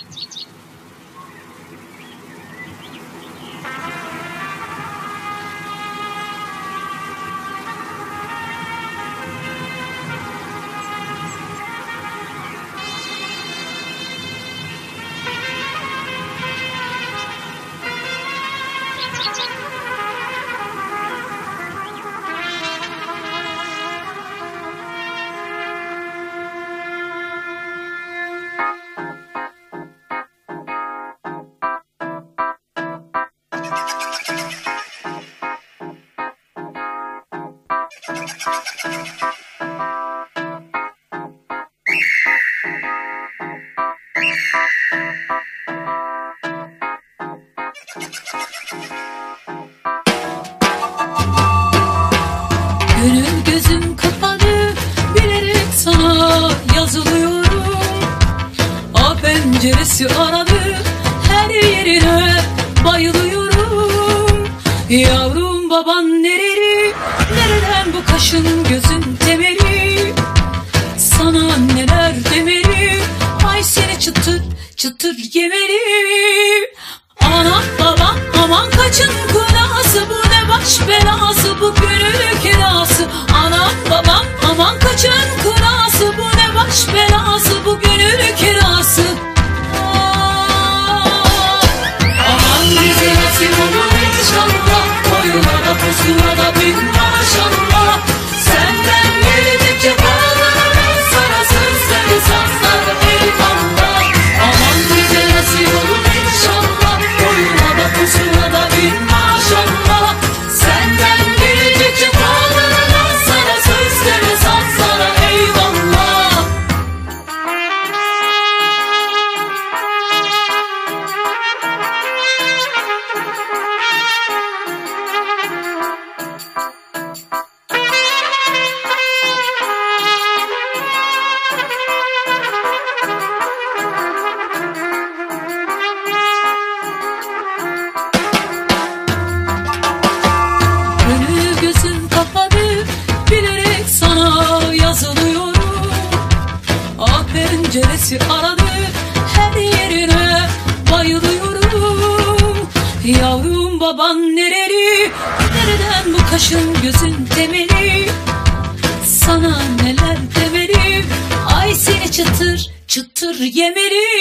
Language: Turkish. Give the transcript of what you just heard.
Gönül gözüm kapalı, bilerek sana yazılıyorum. A penceresi aradı, her yerine bayılıyorum. Yavrum baban nereli, nereden bu kaşın gözün temeli? Sana neler demeli, ay seni çıtır çıtır yemeli. Anam babam aman kaçın kulası, bu ne baş belası, bu gönül kirası. Anam babam aman kaçın kulası, bu ne baş belası, bu gönül kirası. Aman bize nasip olur inşallah, koyuna da pusuna da bin maşallah. Senden gelecek paralarına sana sözleri sazlar eyvallah. Aman bize nasip olur inşallah, koyuna da pusuna da bin maşallah. Senden gelecek paralarına sana sözleri sazlar eyvallah. Gönül gözüm kapalı, bilerek sana yazılıyorum. Ah penceresi aradı, her yerine bayılıyorum. Yavrum baban nereli, nereden bu kaşın gözün temeli? Sana neler demeli, ay seni çıtır çıtır yemeli.